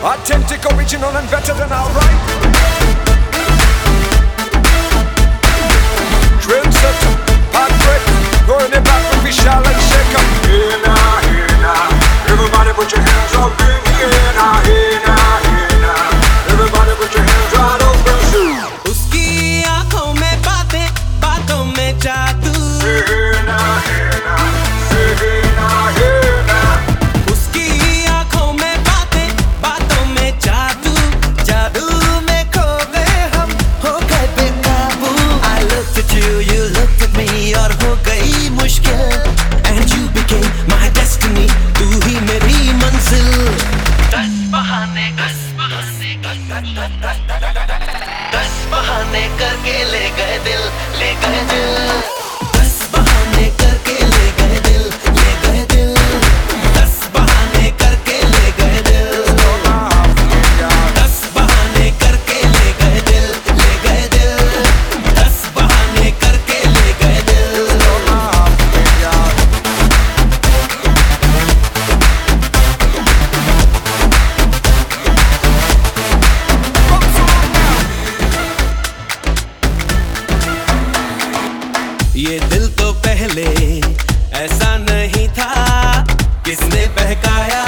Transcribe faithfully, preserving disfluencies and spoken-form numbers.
Authentic, original and better than alright. Trendsetter, heartbreaker, going it back with Vishal and Shaker. Hey now, hey now, everybody put your hands up in the air now. Hey now, hey now, everybody put your hands right up and shoot. उसकी आँखों में बातें, बातों में जादू. Hey now, hey now, hey now, hey now. उसकी आँखों में बातें, बातों में जादू. जादू में खो गए हम, हो गए बेकाबू. I looked at you, you looked at me, और हो गई मुश्किल. And you became my destiny, तू ही मेरी मंजिल. दस बहाने, दस बहाने, दस बहाने करके ले गए दिल, ले गए दिल. दस बहाने करके ले गए दिल, ले गए दिल. दस बहाने करके ले गए दिल. दस बहाने करके ले गए दिल, ले गए दिल. दस बहाने करके ले गए दिल. ये दिल तो पहले ऐसा नहीं था, किसने बहकाया